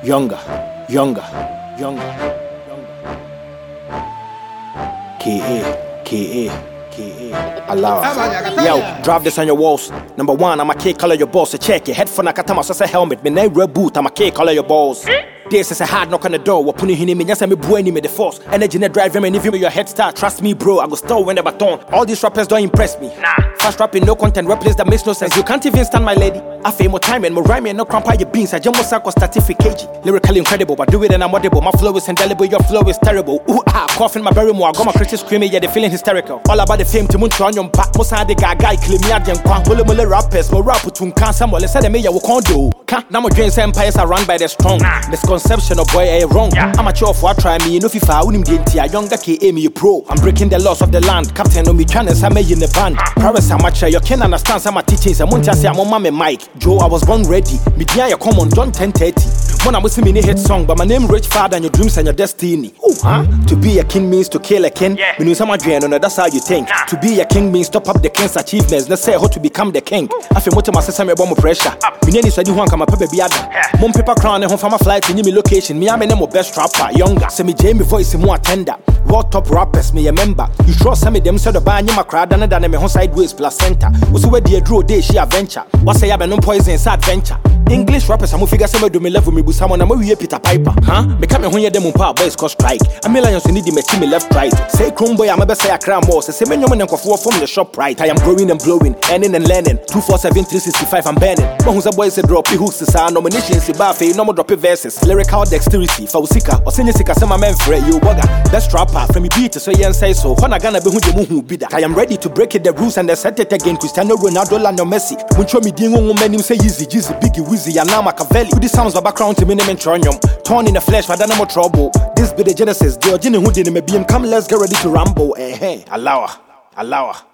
younger. K.A. Allow. Yo, drive this on your walls. Number one, I'm a K color your balls. So check it. Headphone, I got my helmet. Me name red boot. I'm a K color your balls. This is a hard knock on the door. What putting him in? Yes, I'm a boy. Me the force. Energy net drive him and if you your head start. Trust me, bro. I go still win the baton. All these rappers don't impress me. Nah. Fast rapping, no content, replace that makes no sense. You can't even stand my lady. I feel more time and more rhyming, no cramp your beans. I just sack or certificate. Lyrically incredible, but do it and I'm audible. My flow is indelible, your flow is terrible. Ooh ah, coughing my berry more. I got my critics screaming, yeah, they feeling hysterical. All about the fame to munch on your back. Most of the guy claim me at them quack. Mule rappers, more rap to can someone let say me ya won't do. Can't now my dreams empires are run by the strong. Misconception of boy I wrong. I'm a show for try me, no FIFA wouldn't be a younger K.A. me pro. I'm breaking the laws of the land. Captain no me channels I made in the band. Paris how much you can understand some teachings. I want to say I'm on my mic. Joe, I was born ready. Media you come on John 10:30. When I was singing a hit song, but my name rich father and your dreams and your destiny. Ooh, huh? To be a king means to kill a king. We know some dream, no, that's how you think. To be a king means stop up the king's achievements. Let's say how to become the king. I feel what my system bomb pressure. Me name is I do want come up baby other. Mom paper crown and home from my flight and me location. Me I'm a best rapper, younger. Say me Jamie voice more tender. What top rappers me a member. You trust some of them said the band you my crowd and then me home sideways placenta. What's where the draw day she adventure. What say I be no poison inside adventure. English rappers I'm figure some do me level me with someone I'm a Peter Piper. Huh? Me come me when them power boys cause strike. A millions need me team me left right. Say Chrome boy I'm a best say I cram more. Say me no man from the shop right. I am growing and blowing, earning and learning. 247 365 I'm burning. But who's a boy say drop hooks to sound nominations si bafe no more drop verses. Lyrical dexterity Fausika or senior sika some man for you bugger. Best rapper from me beat so yen say so. When I gonna be who be that. I am ready to break it the rules and they set it again. Cristiano Ronaldo Lionel Messi. When show me ding on men say easy Biggie Wizzy and now Machiavelli. With the sounds of background to minimum tronium. Torn in the flesh for no more trouble. This be the genesis. The original who didn't me be him. Come let's get ready to ramble. Hey, allow her.